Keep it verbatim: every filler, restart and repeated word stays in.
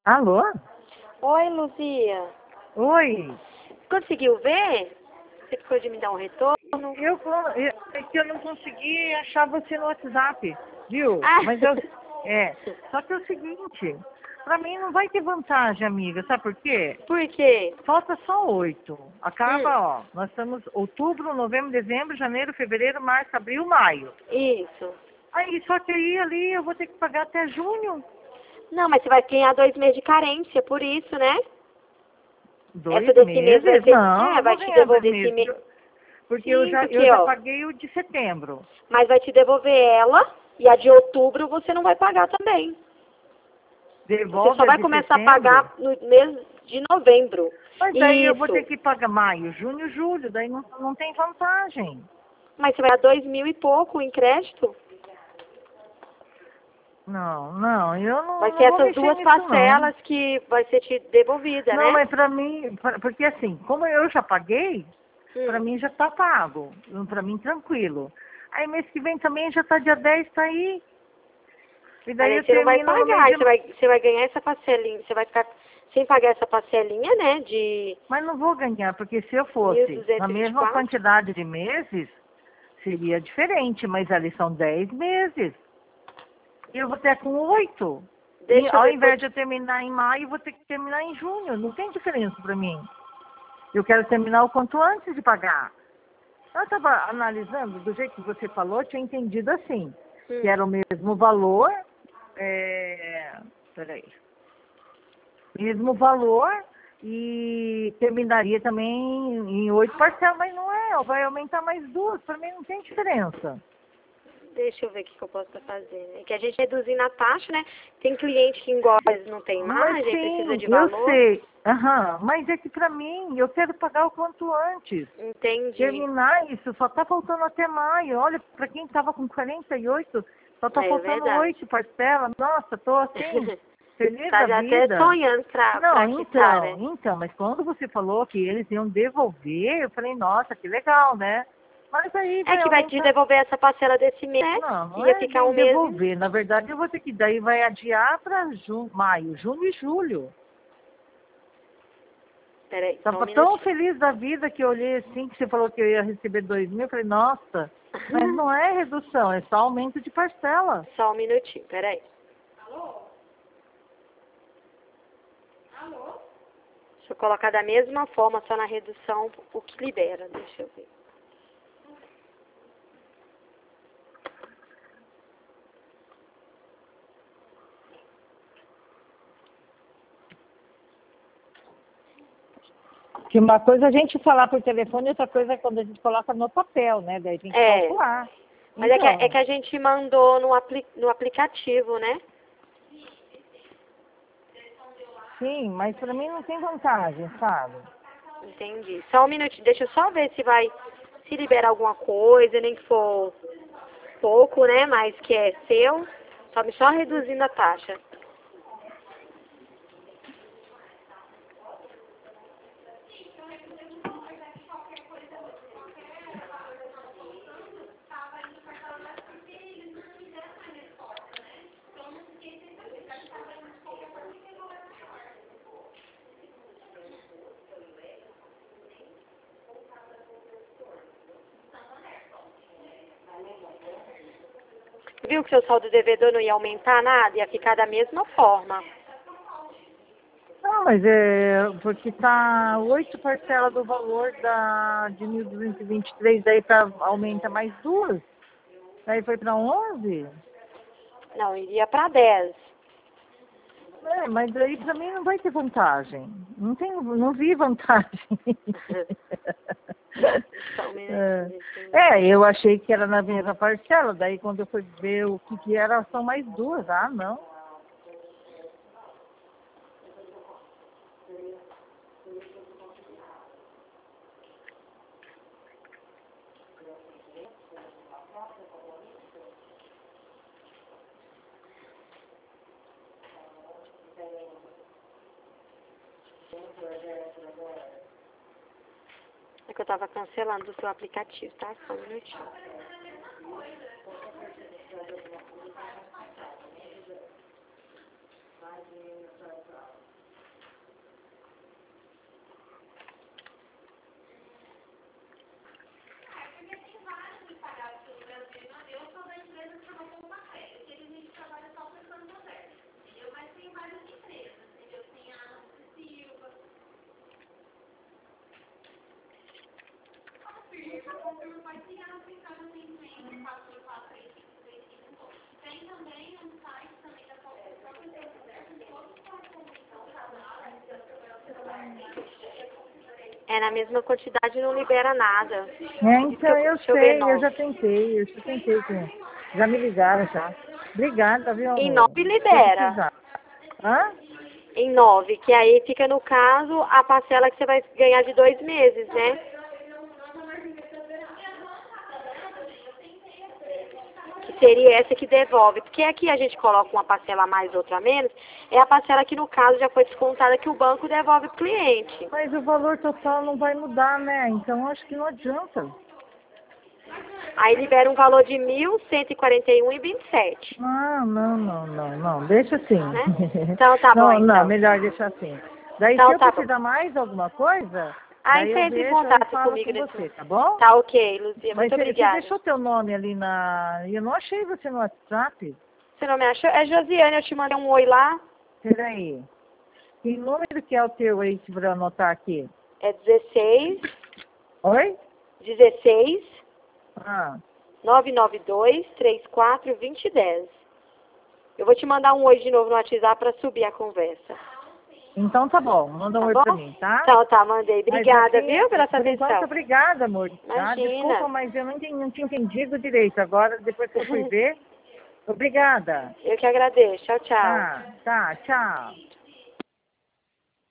Alô? Oi, Luzia. Oi. Conseguiu ver? Você ficou de me dar um retorno? Eu, co- eu, é que eu não consegui achar você no WhatsApp, viu? Ah. Mas eu. É. Só que é o seguinte, pra mim não vai ter vantagem, amiga. Sabe por quê? Por quê? Falta só oito. Hum, Acaba, ó. Nós estamos outubro, novembro, dezembro, janeiro, fevereiro, março, abril, maio. isso. Aí, só que aí ali eu vou ter que pagar até junho. Não, mas você vai ganhar dois meses de carência, por isso, né? Essa Dois desse mês vai meses? ser... Não, É, não vai vou te ganhar dois devolver esse meses. mês. Porque eu Sim, já, eu porque, já ó... paguei o de setembro. Mas vai te devolver ela e a de outubro você não vai pagar também. Você Devolve só a vai de começar a setembro. pagar no mês de novembro. Mas daí eu vou ter Isso. que pagar maio, junho, julho. Daí não, não tem vantagem. Mas você vai dar dois mil e pouco em crédito? Não, não, eu Vai não, ser não vou essas mexer duas nisso não. parcelas que vai ser te devolvida, Não, né? mas pra mim, pra- porque assim, como eu já paguei, pra Hum. mim já tá pago. Pra mim tranquilo. Aí mês que vem também já tá dia dez, tá aí. E Mas daí aí eu você não vai termino no mês pagar, de... você vai, você vai ganhar essa parcelinha, você vai ficar sem pagar essa parcelinha, né, de Mas não vou ganhar, porque se eu mil fosse na duzentos e vinte e mesma quatro. quantidade de meses, seria diferente, mas ali são dez meses. E eu vou ter com oito. E Deixa eu ao ver invés quanto. de eu terminar em maio, eu vou ter que terminar em junho. Não tem diferença para mim. Eu quero terminar o quanto antes de pagar. Eu estava analisando, do jeito que você falou, eu tinha entendido assim, que Hum. era o mesmo valor, é... peraí, mesmo valor e terminaria também em oito parcelas, mas não é, vai aumentar mais duas, para mim não tem diferença. Deixa eu ver o que, que eu posso estar fazendo. É que a gente reduzindo a taxa, né? Tem cliente que igual não tem Mas margem, precisa sim, de eu valor. sei, aham, mas é que para mim, eu quero pagar o quanto antes. Entendi. Terminar isso, só tá faltando até maio. Olha, para quem tava com quarenta e oito, só tá É faltando verdade. oito parcelas. Nossa, tô assim, feliz Tá da já até vida. sonhando pra, Não, pra quitar, então, né? então, mas quando você falou que eles iam devolver, eu falei, nossa, que legal, né? Mas aí É vai que vai te aumentar. devolver essa parcela desse mês, né? Não, não Ia é ficar bem um mês e... devolver. Na verdade, eu vou ter que, daí vai adiar para maio, junho e julho. Peraí, só um Tava tão minutinho. feliz da vida que eu olhei assim, que você falou que eu ia receber dois mil, eu falei, nossa, mas não é redução, é só aumento de parcela. Só um minutinho, peraí. Deixa eu colocar da mesma forma, só na redução, o que libera. Deixa eu ver. Que uma coisa é a gente falar por telefone, outra coisa é quando a gente coloca no papel, né? Daí tem que É, calcular. mas é que, é Então, que a gente mandou no, apli, no aplicativo, né? sim, mas pra mim não tem vantagem, sabe? Entendi. Só um minutinho, deixa eu só ver se vai, se libera alguma coisa, nem que for pouco, né? Mas que é seu, só, só reduzindo a taxa. Viu que seu saldo devedor não ia aumentar nada, ia ficar da mesma forma. Não, mas é porque tá oito parcelas do valor da, de mil duzentos e vinte e três, daí pra, aumenta mais duas. Daí foi para onze. Não, iria para dez. É, mas aí para mim não vai ter vantagem. Não tem, não vi vantagem. Só um é. minutinho, deixa eu ver. É, eu achei que era na mesma parcela, daí quando eu fui ver o que que era, são mais duas. Ah, não. É que eu tava cancelando o seu aplicativo, tá? Só um minutinho. É, na mesma quantidade não libera nada. É, então, eu Deixa eu ver sei, eu nove. já tentei, eu já tentei. com- Já me ligaram, já. Obrigada, viu, Em amor? nove Se eu libera. precisar. Hã? Em nove, que aí fica no caso a parcela que você vai ganhar de dois meses, né? Que seria essa que devolve. Porque aqui a gente coloca uma parcela a mais, outra a menos. É a parcela que no caso já foi descontada que o banco devolve pro cliente. Mas o valor total não vai mudar, né? Então acho que não adianta. Aí libera um valor de mil cento e quarenta e um reais e vinte e sete. Ah, não, não, não, não. Deixa assim. Né? Então tá não, bom, não, então. melhor deixar assim. Daí Então se eu tá bom. precisar mais alguma coisa, Aí daí você eu entra em vejo e contato falo comigo com nesse você, momento. tá bom? Tá ok, Luzia. Mas Muito você, você obrigada. deixou teu nome ali na... Eu não achei você no WhatsApp. Você não me achou? É Josiane, eu te mandei um oi lá. Peraí. Que número que é o teu aí para eu anotar aqui? É dezesseis, Oi? dezesseis, Ah, nove nove dois, três quatro, dois zero um zero. Eu vou te mandar um oi de novo no WhatsApp para subir a conversa. então tá bom. Manda um Tá oi bom? pra mim, tá? Então tá, mandei. Mas Obrigada, aqui, viu, pela sua por enquanto, atenção. obrigada, amor. Tá? Imagina. Desculpa, mas eu não, entendi, não tinha entendido direito. Agora, depois que eu fui ver, obrigada. Eu que agradeço. Tchau, tchau. Tá, tá, tchau.